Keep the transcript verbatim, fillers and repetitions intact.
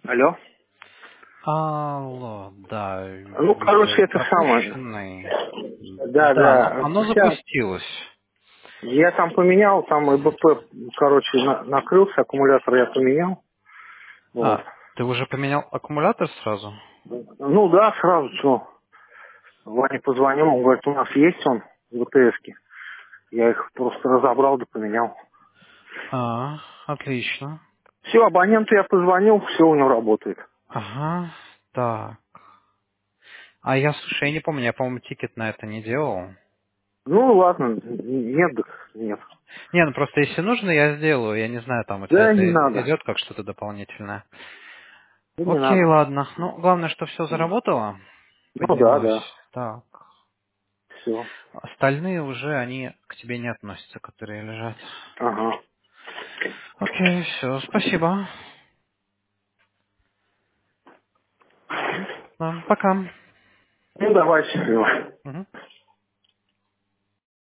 Алло. Алло, да, Ну, короче, вызов это самое. пропущенный. Да, Да, оно, да. оно Сейчас запустилось. я там поменял, там и бэ пэ, короче, на- накрылся, аккумулятор я поменял. Вот. А, ты уже поменял аккумулятор сразу? Ну да, сразу что. Ване позвонил, он говорит, у нас есть он в вэ тэ эске. Я их просто разобрал да поменял. А, отлично. Все, абоненту я позвонил, все у него работает. Ага, так. А я, слушай, я не помню, я, по-моему, тикет на это не делал. Ну ладно, нет, так нет. Не, ну просто если нужно, я сделаю. Я не знаю, там у тебя Да, это не надо. идет как что-то дополнительное. Да не Окей, надо. ладно. Ну, главное, что все заработало, Ну да, да. поднялось. Так. Все. Остальные уже, они к тебе не относятся, которые лежат. Ага. Окей, все, спасибо. Да, пока. Ну давай, счастливо. Мгм.